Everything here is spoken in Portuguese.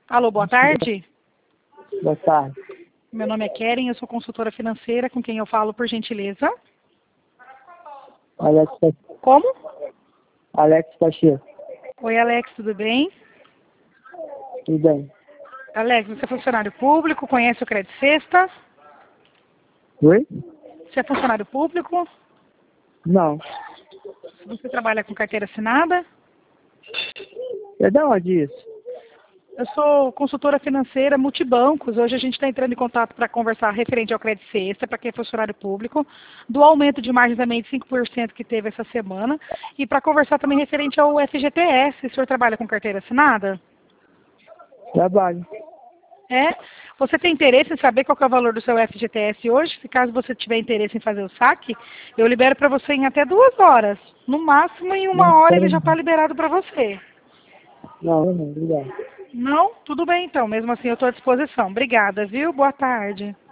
Alô, boa tarde. Boa tarde. Meu nome é Keren, eu sou consultora financeira, com quem eu falo, por gentileza. Alex, Como? Alex Pacheco. Oi, Alex, tudo bem? Tudo bem? Alex, você é funcionário público, conhece o Crédito Sexta? Oi? Você é funcionário público? Não. Você trabalha com carteira assinada? É da onde isso? Eu sou consultora financeira multibancos. Hoje a gente está entrando em contato para conversar referente ao Crédito Sexta, para quem é funcionário público, do aumento de margem também de 5% que teve essa semana, e para conversar também referente ao FGTS. O senhor trabalha com carteira assinada? Trabalho. É? Você tem interesse em saber qual que é o valor do seu FGTS hoje? Se caso você tiver interesse em fazer o saque, eu libero para você em até 2 horas. No máximo, em Não, 1 hora ele quero já está não. liberado para você. Não, obrigado. Não? Tudo bem então. Mesmo assim, eu estou à disposição. Obrigada, viu? Boa tarde.